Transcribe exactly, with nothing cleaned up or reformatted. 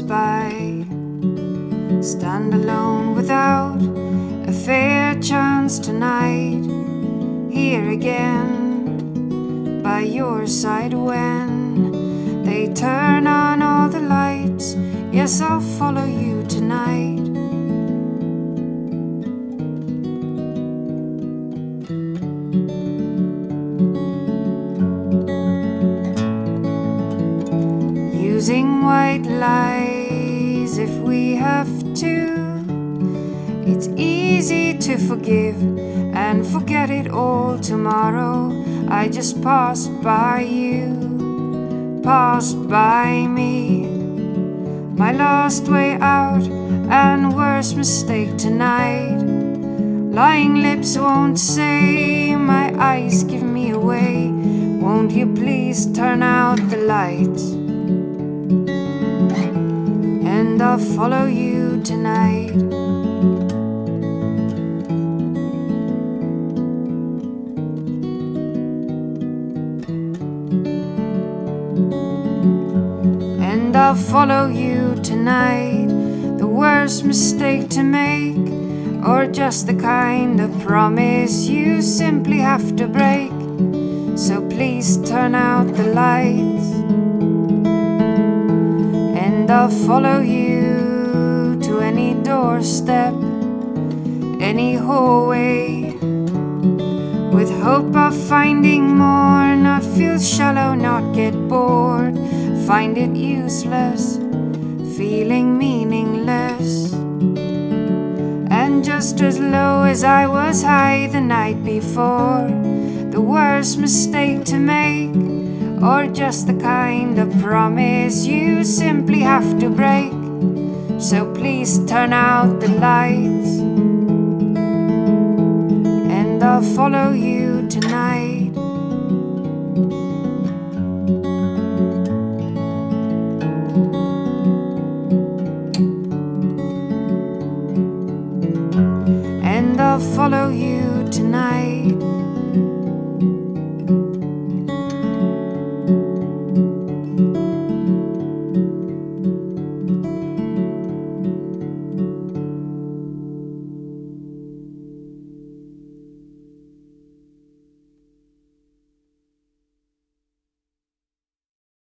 by. Stand alone without a fair chance tonight. Here again, by your side when they turn on all the lights. Yes, I'll follow you tonight. Using white lies if we have to. It's easy to forgive and forget it all tomorrow. I just passed by you, passed by me. My last way out and worst mistake tonight. Lying lips won't say, my eyes give me away. Won't you please turn out the lights? And I'll follow you tonight. And I'll follow you tonight. The worst mistake to make, or just the kind of promise you simply have to break. So please turn out the lights, and I'll follow you to any doorstep, any hallway, with hope of finding more. Not feel shallow, not get bored, find it useless, feeling meaningless. And just as low as I was high the night before. The worst mistake to make, or just the kind of promise you simply have to break. So please turn out the lights, and I'll follow you tonight.